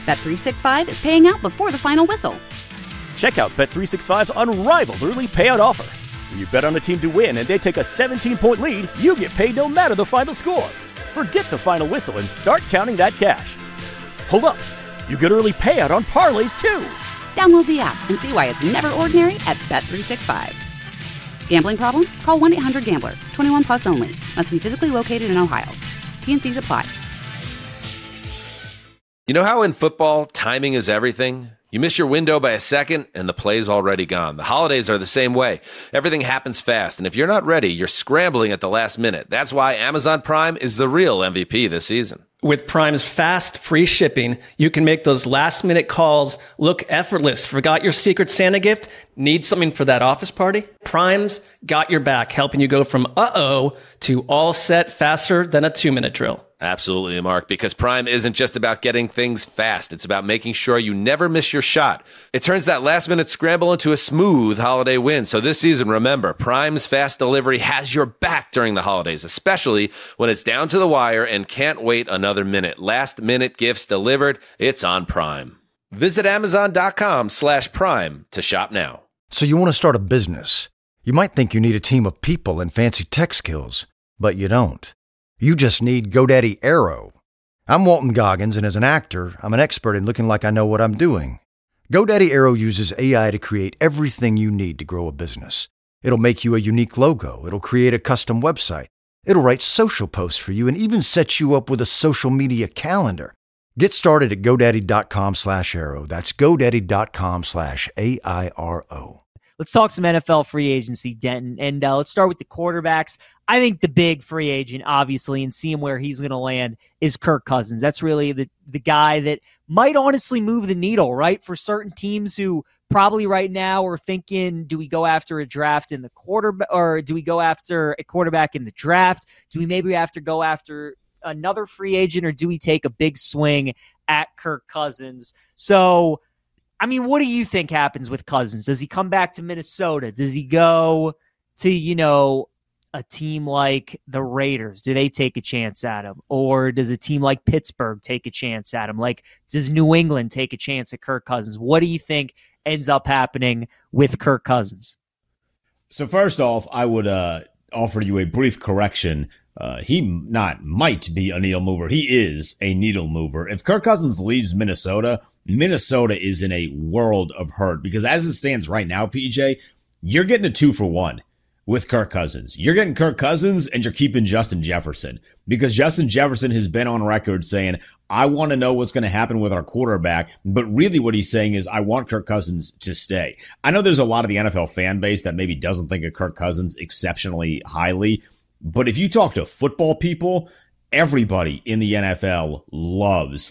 Bet365 is paying out before the final whistle. Check out Bet365's unrivaled early payout offer. When you bet on a team to win and they take a 17-point lead, you get paid no matter the final score. Forget the final whistle and start counting that cash. Hold up. You get early payout on parlays, too. Download the app and see why it's never ordinary at Bet365. Gambling problem? Call 1-800-GAMBLER. 21 plus only. Must be physically located in Ohio. T&Cs apply. You know how in football, timing is everything? You miss your window by a second, and the play's already gone. The holidays are the same way. Everything happens fast, and if you're not ready, you're scrambling at the last minute. That's why Amazon Prime is the real MVP this season. With Prime's fast, free shipping, you can make those last-minute calls look effortless. Forgot your Secret Santa gift? Need something for that office party? Prime's got your back, helping you go from uh-oh to all set faster than a 2-minute drill. Absolutely, Mark, because Prime isn't just about getting things fast. It's about making sure you never miss your shot. It turns that last-minute scramble into a smooth holiday win. So this season, remember, Prime's fast delivery has your back during the holidays, especially when it's down to the wire and can't wait another minute. Last-minute gifts delivered, it's on Prime. Visit Amazon.com/Prime to shop now. So you want to start a business. You might think you need a team of people and fancy tech skills, but you don't. You just need GoDaddy Aero. I'm Walton Goggins, and as an actor, I'm an expert in looking like I know what I'm doing. GoDaddy Aero uses AI to create everything you need to grow a business. It'll make you a unique logo. It'll create a custom website. It'll write social posts for you and even set you up with a social media calendar. Get started at GoDaddy.com/Aero. That's GoDaddy.com/AIRO. Let's talk some NFL free agency, Denton, and let's start with the quarterbacks. I think the big free agent, obviously, and seeing where he's going to land is Kirk Cousins. That's really the guy that might honestly move the needle, right? For certain teams who probably right now are thinking, do we go after a draft in the quarterback, or do we go after a quarterback in the draft? Do we maybe have to go after another free agent, or do we take a big swing at Kirk Cousins? So, I mean, what do you think happens with Cousins? Does he come back to Minnesota? Does he go to, a team like the Raiders? Do they take a chance at him? Or does a team like Pittsburgh take a chance at him? Like, does New England take a chance at Kirk Cousins? What do you think ends up happening with Kirk Cousins? So first off, I would offer you a brief correction. He not might be a needle mover. He is a needle mover. If Kirk Cousins leaves Minnesota, Minnesota is in a world of hurt because as it stands right now, PJ, you're getting a 2-for-1 with Kirk Cousins. You're getting Kirk Cousins and you're keeping Justin Jefferson because Justin Jefferson has been on record saying, I want to know what's going to happen with our quarterback. But really what he's saying is, I want Kirk Cousins to stay. I know there's a lot of the NFL fan base that maybe doesn't think of Kirk Cousins exceptionally highly. But if you talk to football people, everybody in the NFL loves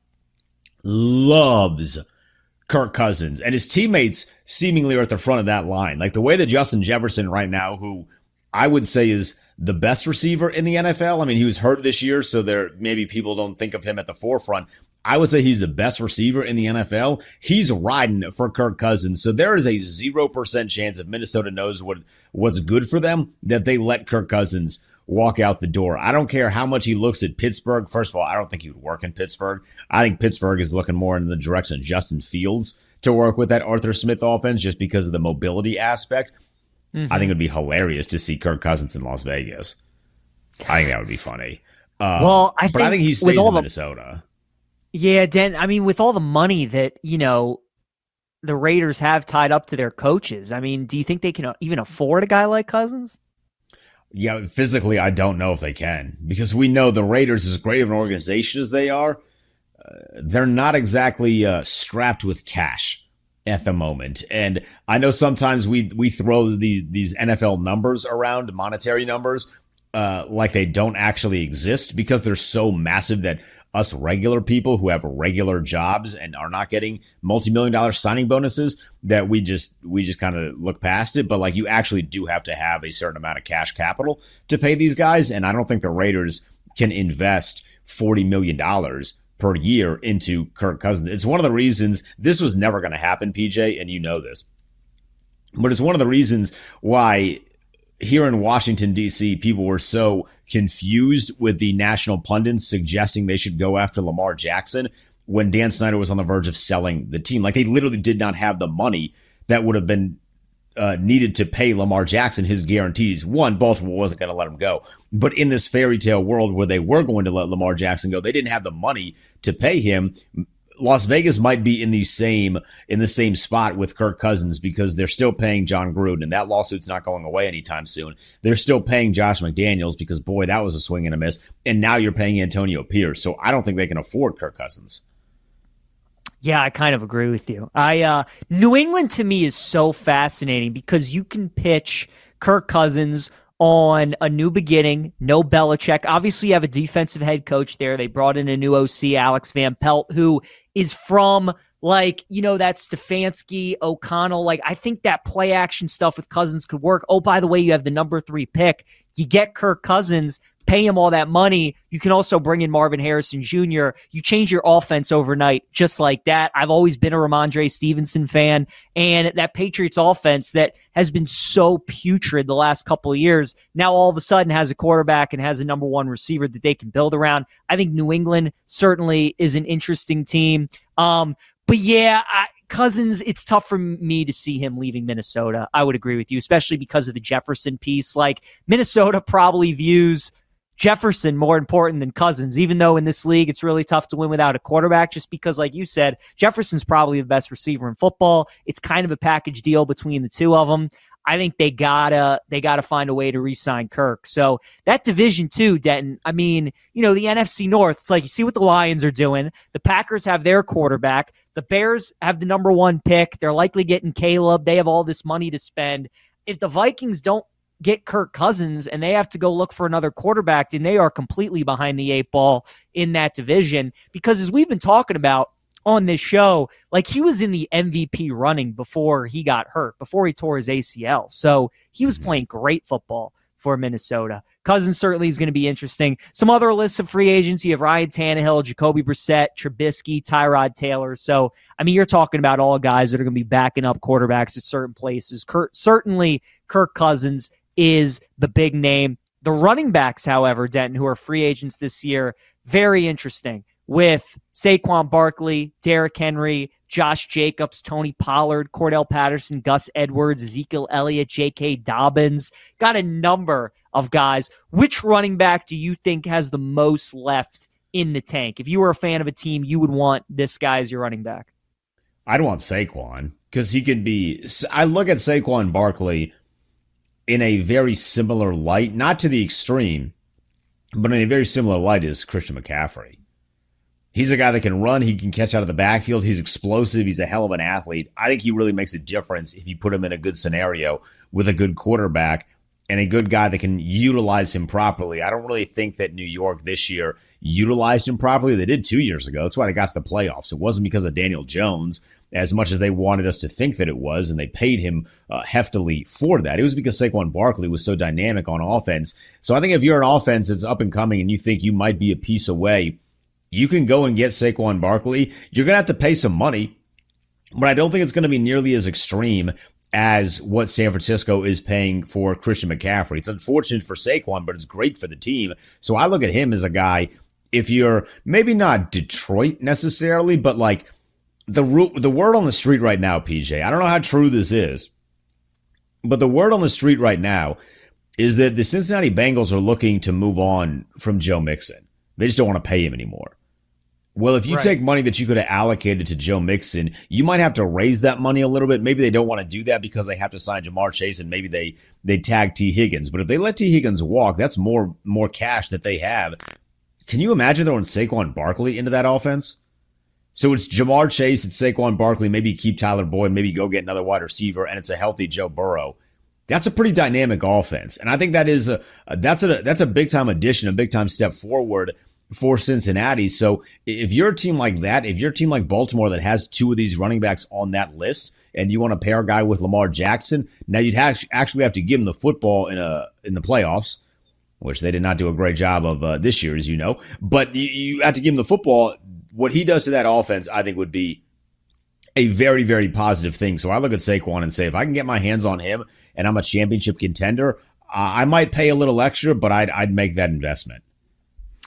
Kirk Cousins, and his teammates seemingly are at the front of that line. Like the way that Justin Jefferson right now, who I would say is the best receiver in the NFL. I mean, he was hurt this year, so there maybe people don't think of him at the forefront. I would say he's the best receiver in the NFL. He's riding for Kirk Cousins. So there is a 0% chance if Minnesota knows what's good for them that they let Kirk Cousins walk out the door. I don't care how much he looks at Pittsburgh. First of all, I don't think he would work in Pittsburgh. I think Pittsburgh is looking more in the direction of Justin Fields to work with that Arthur Smith offense just because of the mobility aspect. Mm-hmm. I think it would be hilarious to see Kirk Cousins in Las Vegas. I think that would be funny. I think he stays in Minnesota. Yeah, Dan, I mean, with all the money that, the Raiders have tied up to their coaches, I mean, do you think they can even afford a guy like Cousins? Yeah, physically, I don't know if they can because we know the Raiders, as great of an organization as they are, they're not exactly strapped with cash at the moment. And I know sometimes we throw these NFL numbers around, monetary numbers, like they don't actually exist because they're so massive that us regular people who have regular jobs and are not getting multi-million-dollar signing bonuses, that we just kind of look past it. But like, you actually do have to have a certain amount of cash capital to pay these guys. And I don't think the Raiders can invest $40 million per year into Kirk Cousins. It's one of the reasons this was never going to happen, PJ, and you know this. But it's one of the reasons why here in Washington, D.C., people were so confused with the national pundits suggesting they should go after Lamar Jackson when Dan Snyder was on the verge of selling the team. Like, they literally did not have the money that would have been needed to pay Lamar Jackson his guarantees. One, Baltimore wasn't going to let him go. But in this fairy tale world where they were going to let Lamar Jackson go, they didn't have the money to pay him. Las Vegas might be in the same spot with Kirk Cousins because they're still paying John Gruden, and that lawsuit's not going away anytime soon. They're still paying Josh McDaniels because, boy, that was a swing and a miss. And now you're paying Antonio Pierce. So I don't think they can afford Kirk Cousins. Yeah, I kind of agree with you. New England to me is so fascinating because you can pitch Kirk Cousins on a new beginning, no Belichick. Obviously, you have a defensive head coach there. They brought in a new OC, Alex Van Pelt, who is from that Stefanski, O'Connell. I think that play action stuff with Cousins could work. Oh, by the way, you have the number 3 pick. You get Kirk Cousins, pay him all that money. You can also bring in Marvin Harrison Jr. You change your offense overnight just like that. I've always been a Ramondre Stevenson fan, and that Patriots offense that has been so putrid the last couple of years now all of a sudden has a quarterback and has a number 1 receiver that they can build around. I think New England certainly is an interesting team. But yeah, Cousins, it's tough for me to see him leaving Minnesota. I would agree with you, especially because of the Jefferson piece. Minnesota probably views Jefferson more important than Cousins, even though in this league it's really tough to win without a quarterback, just because, like you said, Jefferson's probably the best receiver in football. It's kind of a package deal between the two of them. I think they gotta find a way to re-sign Kirk. So that division too, Denton, the NFC North, it's like you see what the Lions are doing. The Packers have their quarterback. The Bears have the number 1 pick. They're likely getting Caleb. They have all this money to spend. If the Vikings don't get Kirk Cousins and they have to go look for another quarterback, then they are completely behind the 8 ball in that division. Because as we've been talking about on this show, he was in the MVP running before he got hurt, before he tore his ACL. So he was playing great football for Minnesota. Cousins certainly is going to be interesting. Some other lists of free agents, you have Ryan Tannehill, Jacoby Brissett, Trubisky, Tyrod Taylor. So, you're talking about all guys that are going to be backing up quarterbacks at certain places. Certainly Kirk Cousins is the big name. The running backs, however, Denton, who are free agents this year, very interesting, with Saquon Barkley, Derrick Henry, Josh Jacobs, Tony Pollard, Cordell Patterson, Gus Edwards, Ezekiel Elliott, J.K. Dobbins. Got a number of guys. Which running back do you think has the most left in the tank? If you were a fan of a team, you would want this guy as your running back. I'd want Saquon because he could be – I look at Saquon Barkley in a very similar light, not to the extreme, but in a very similar light as Christian McCaffrey. He's a guy that can run. He can catch out of the backfield. He's explosive. He's a hell of an athlete. I think he really makes a difference if you put him in a good scenario with a good quarterback and a good guy that can utilize him properly. I don't really think that New York this year utilized him properly. They did 2 years ago. That's why they got to the playoffs. It wasn't because of Daniel Jones as much as they wanted us to think that it was, and they paid him heftily for that. It was because Saquon Barkley was so dynamic on offense. So I think if you're an offense that's up and coming and you think you might be a piece away, you can go and get Saquon Barkley. You're going to have to pay some money, but I don't think it's going to be nearly as extreme as what San Francisco is paying for Christian McCaffrey. It's unfortunate for Saquon, but it's great for the team. So I look at him as a guy, if you're maybe not Detroit necessarily, but the word on the street right now, PJ, I don't know how true this is, but the word on the street right now is that the Cincinnati Bengals are looking to move on from Joe Mixon. They just don't want to pay him anymore. Well, if you take money that you could have allocated to Joe Mixon, you might have to raise that money a little bit. Maybe they don't want to do that because they have to sign Jamar Chase and maybe they tag T. Higgins. But if they let T. Higgins walk, that's more cash that they have. Can you imagine throwing Saquon Barkley into that offense? So it's Jamar Chase, it's Saquon Barkley, maybe keep Tyler Boyd, maybe go get another wide receiver, and it's a healthy Joe Burrow. That's a pretty dynamic offense. And I think that is that's a big-time addition, a big-time step forward for Cincinnati. So if you're a team like that, if you're a team like Baltimore that has 2 of these running backs on that list, and you want to pair a guy with Lamar Jackson, now you'd actually have to give him the football in the playoffs, which they did not do a great job of this year, as you know. But you have to give him the football. What he does to that offense, I think, would be a very, very positive thing. So I look at Saquon and say, if I can get my hands on him and I'm a championship contender, I might pay a little extra, but I'd make that investment.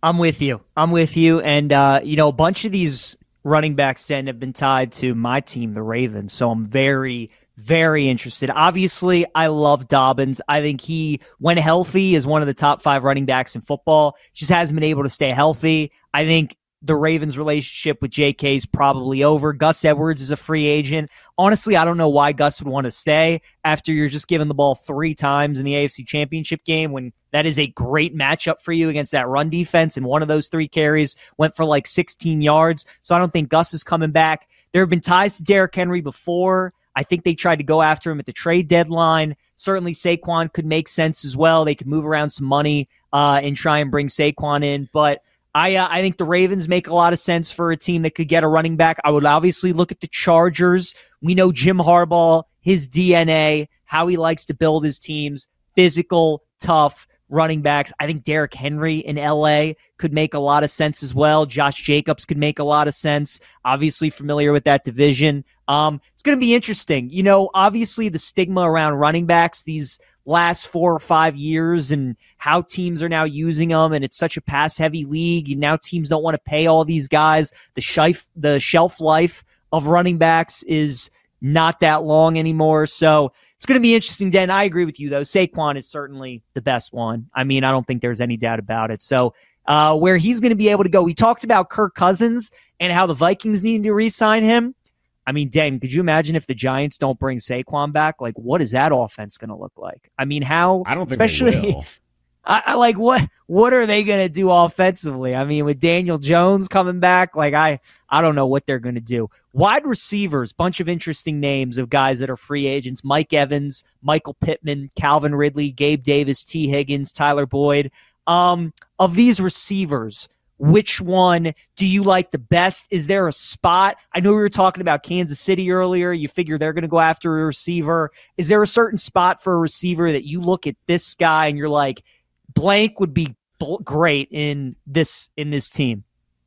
I'm with you. And, a bunch of these running backs then have been tied to my team, the Ravens. So I'm very, very interested. Obviously, I love Dobbins. I think he, when healthy, is one of the top 5 running backs in football. Just hasn't been able to stay healthy. I think the Ravens' relationship with JK is probably over. Gus Edwards is a free agent. Honestly, I don't know why Gus would want to stay after you're just giving the ball 3 times in the AFC Championship game when that is a great matchup for you against that run defense, and one of those 3 carries went for like 16 yards. So I don't think Gus is coming back. There have been ties to Derrick Henry before. I think they tried to go after him at the trade deadline. Certainly Saquon could make sense as well. They could move around some money and try and bring Saquon in. But I think the Ravens make a lot of sense for a team that could get a running back. I would obviously look at the Chargers. We know Jim Harbaugh, his DNA, how he likes to build his teams, physical, tough running backs. I think Derrick Henry in LA could make a lot of sense as well. Josh Jacobs could make a lot of sense. Obviously familiar with that division. It's going to be interesting. Obviously the stigma around running backs these last 4 or 5 years and how teams are now using them, and it's such a pass-heavy league, and now teams don't want to pay all these guys. The shelf life of running backs is not that long anymore, so it's going to be interesting, Dan. I agree with you, though. Saquon is certainly the best one. I mean, I don't think there's any doubt about it. So where he's going to be able to go, we talked about Kirk Cousins and how the Vikings need to re-sign him. I mean, Dan, could you imagine if the Giants don't bring Saquon back? Like, what is that offense going to look like? I mean, how? I don't think especially, they will. I like what are they going to do offensively? I mean, with Daniel Jones coming back, like I don't know what they're going to do. Wide receivers, bunch of interesting names of guys that are free agents: Mike Evans, Michael Pittman, Calvin Ridley, Gabe Davis, T. Higgins, Tyler Boyd. Of these receivers, which one do you like the best? Is there a spot? I know we were talking about Kansas City earlier. You figure they're going to go after a receiver. Is there a certain spot for a receiver that you look at this guy and you're like, blank would be great in this team?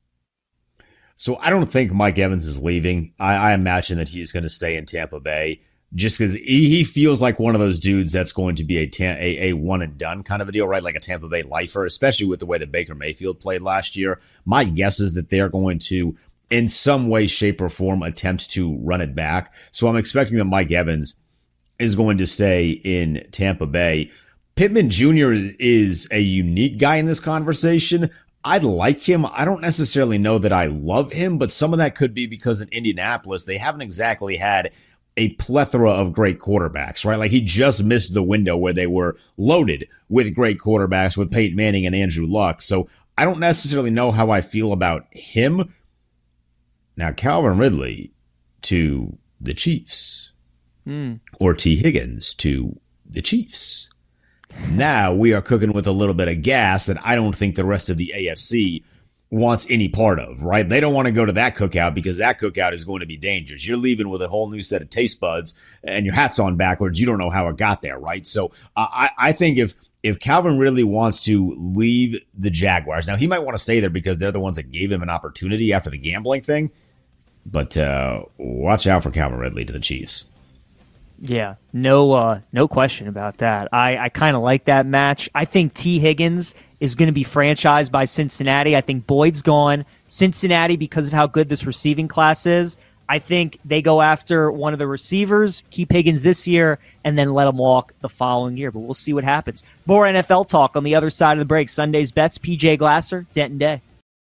So I don't think Mike Evans is leaving. I imagine that he's going to stay in Tampa Bay just because he feels like one of those dudes that's going to be a one and done kind of a deal, right? Like a Tampa Bay lifer, especially with the way that Baker Mayfield played last year. My guess is that they're going to, in some way, shape, or form, attempt to run it back. So I'm expecting that Mike Evans is going to stay in Tampa Bay. Pittman Jr. is a unique guy in this conversation. I like him. I don't necessarily know that I love him, but some of that could be because in Indianapolis, they haven't exactly had a plethora of great quarterbacks, right? Like he just missed the window where they were loaded with great quarterbacks with Peyton Manning and Andrew Luck. So I don't necessarily know how I feel about him. Now, Calvin Ridley to the Chiefs or T. Higgins to the Chiefs. Now we are cooking with a little bit of gas that I don't think the rest of the AFC wants any part of, right? They don't want to go to that cookout because that cookout is going to be dangerous. You're leaving with a whole new set of taste buds and your hat's on backwards. You don't know how it got there, right? So I think if Calvin Ridley wants to leave the Jaguars, now he might want to stay there because they're the ones that gave him an opportunity after the gambling thing, but watch out for Calvin Ridley to the Chiefs. Yeah, no question about that. I kind of like that match. I think T. Higgins is going to be franchised by Cincinnati. I think Boyd's gone. Cincinnati, because of how good this receiving class is, I think they go after one of the receivers, keep Higgins this year, and then let him walk the following year. But we'll see what happens. More NFL talk on the other side of the break. Sunday's bets, PJ Glasser, Denton Day.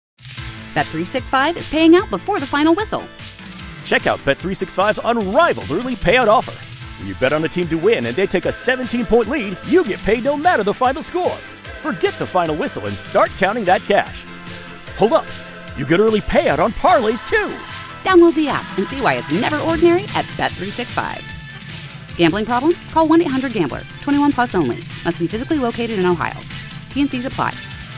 Bet365 is paying out before the final whistle. Check out Bet365's unrivaled early payout offer. When you bet on a team to win and they take a 17-point lead, you get paid no matter the final score. Forget the final whistle and start counting that cash. Hold up. You get early payout on parlays, too. Download the app and see why it's never ordinary at Bet365. Gambling problem? Call 1-800-GAMBLER. 21 plus only. Must be physically located in Ohio. T&Cs apply.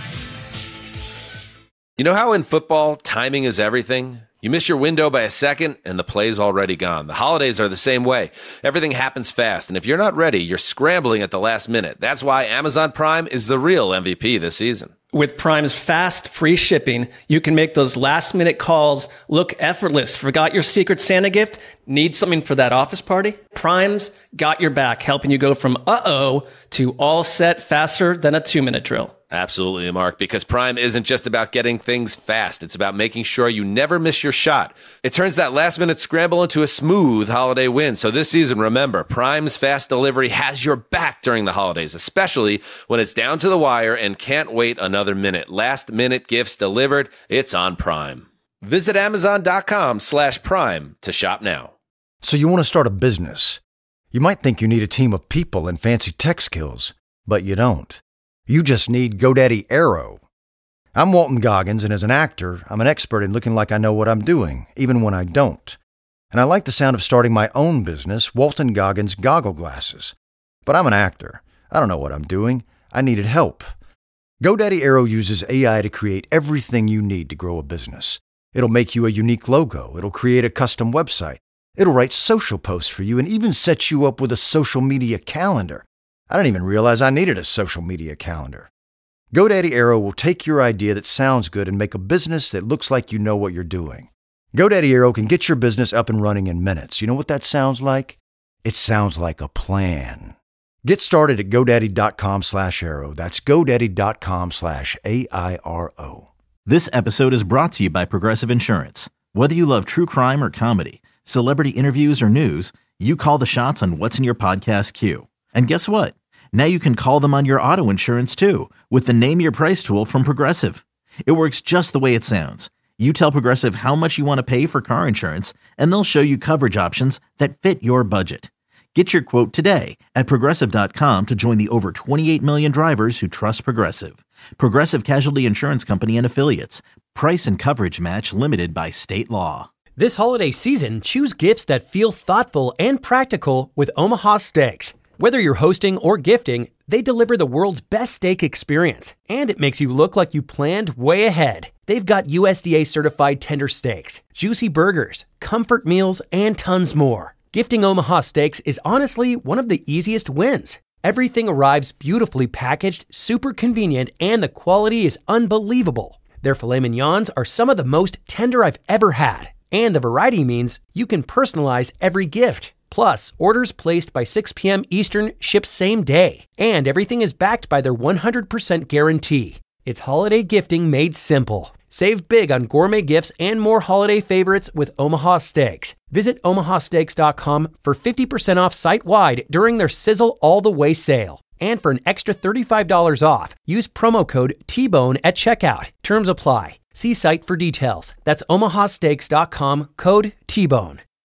You know how in football, timing is everything? You miss your window by a second, and the play's already gone. The holidays are the same way. Everything happens fast, and if you're not ready, you're scrambling at the last minute. That's why Amazon Prime is the real MVP this season. With Prime's fast, free shipping, you can make those last-minute calls look effortless. Forgot your Secret Santa gift? Need something for that office party? Prime's got your back, helping you go from uh-oh to all set faster than a 2-minute drill. Absolutely, Mark, because Prime isn't just about getting things fast. It's about making sure you never miss your shot. It turns that last-minute scramble into a smooth holiday win. So this season, remember, Prime's fast delivery has your back during the holidays, especially when it's down to the wire and can't wait another minute. Last-minute gifts delivered, it's on Prime. Visit Amazon.com/Prime to shop now. So you want to start a business. You might think you need a team of people and fancy tech skills, but you don't. You just need GoDaddy Aero. I'm Walton Goggins, and as an actor, I'm an expert in looking like I know what I'm doing, even when I don't. And I like the sound of starting my own business, Walton Goggins Goggle Glasses. But I'm an actor. I don't know what I'm doing. I needed help. GoDaddy Aero uses AI to create everything you need to grow a business. It'll make you a unique logo. It'll create a custom website. It'll write social posts for you and even set you up with a social media calendar. I didn't even realize I needed a social media calendar. GoDaddy Aero will take your idea that sounds good and make a business that looks like you know what you're doing. GoDaddy Aero can get your business up and running in minutes. You know what that sounds like? It sounds like a plan. Get started at GoDaddy.com/Aero. That's GoDaddy.com/AIRO. This episode is brought to you by Progressive Insurance. Whether you love true crime or comedy, celebrity interviews or news, you call the shots on what's in your podcast queue. And guess what? Now you can call them on your auto insurance too with the Name Your Price tool from Progressive. It works just the way it sounds. You tell Progressive how much you want to pay for car insurance, and they'll show you coverage options that fit your budget. Get your quote today at Progressive.com to join the over 28 million drivers who trust Progressive. Progressive Casualty Insurance Company and Affiliates. Price and coverage match limited by state law. This holiday season, choose gifts that feel thoughtful and practical with Omaha Steaks. Whether you're hosting or gifting, they deliver the world's best steak experience, and it makes you look like you planned way ahead. They've got USDA-certified tender steaks, juicy burgers, comfort meals, and tons more. Gifting Omaha Steaks is honestly one of the easiest wins. Everything arrives beautifully packaged, super convenient, and the quality is unbelievable. Their filet mignons are some of the most tender I've ever had, and the variety means you can personalize every gift. Plus, orders placed by 6 p.m. Eastern ship same day, and everything is backed by their 100% guarantee. It's holiday gifting made simple. Save big on gourmet gifts and more holiday favorites with Omaha Steaks. Visit omahasteaks.com for 50% off site-wide during their Sizzle All the Way sale. And for an extra $35 off, use promo code TBONE at checkout. Terms apply. See site for details. That's omahasteaks.com, code TBONE.